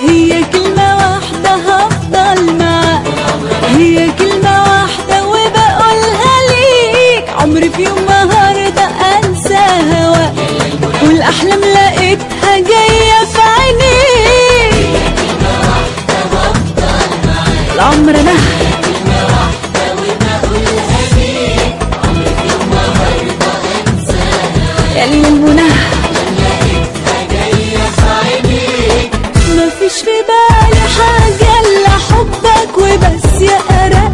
هي كلمة واحدة هفضل معاك، هي كلمة واحدة وبقولها ليك، عمري في يوم ما هرضى انسى هواك، والاحلام لقيتها جاية في عينيك. هي كلمة واحدة هفضل معاك، العمر انا كلمة واحدة وبقولها ليك، عمري في يوم ما هرضى انسى هواك، ياللي المنى لقيتها جاية في عينيك. مفيش في بالي حاجة الا حبك وبس يا أرق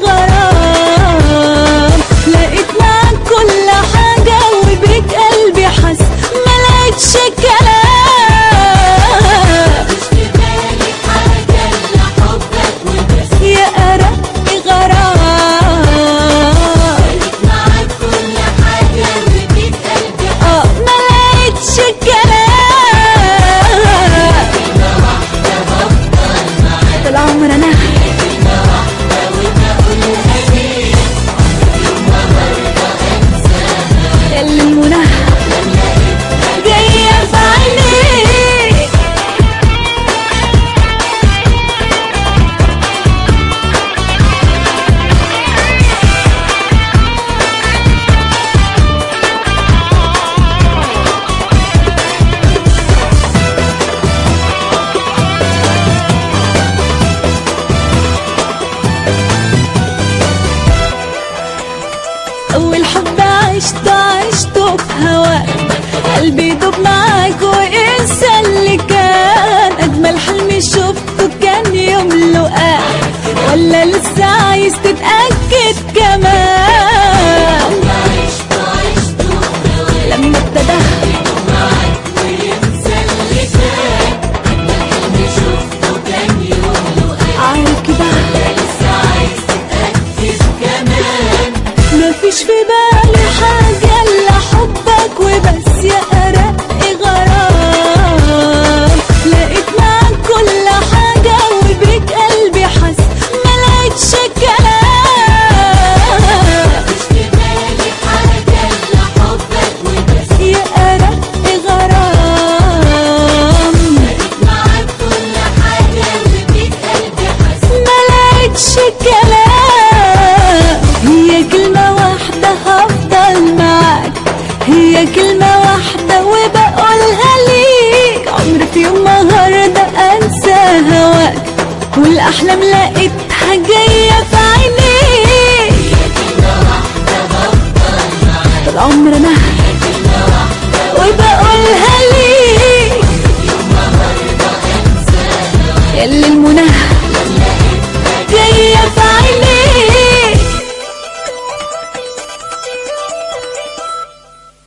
غرام، لقيت معاك كل حاجة وبيك قلبي حس ملقتش كلام. مش في بالي حاجة إلا حبك وبس يا أرق غرام، لقيت معاك كل حاجة وبيك قلبي ملقتش كلام. كلمة واحدة هفضل معاك، طول عمر أنا كلمة واحدة وبقولها ليك، عمري في يوم ما هرضى انسى هواك، ياللي المنى لقيتها جاية في عينيك. أول حب عشته في هواك، قلبي يدوب معاك وانسى اللي كان، أجمل حلم شفته كان يوم لقاك، ولا لسه عايز تتأكد كمان؟ عشت هواك، لما ابتدى معاك وينسى اللي كان، أجمل حلم شفته كان يوم لقاك، عارف كده لسه عايز تتأكد كمان. مفيش في بالي حاجة إلا حبك وبس يا أرق غرام، لقيت معاك كل حاجة وبيك قلبي حس ملقتش كلام. مش في بالي حاجة إلا حبك وبس يا أرق غرام، لقيت معاك كل حاجة وبيك قلبي حس ملقتش كلام. هي كلمة واحدة هفضل معاك، هي كلمة واحدة وبقولها ليك، عمري في يوم ما هرضى انسى هواك، والاحلام لقيتها جاية في عينيك. هي كلمة واحدة هفضل معاك، طول عمر انا كلمة واحدة وبقولها ليك، يوم ما هرضى انسى هواك، ياللي المنى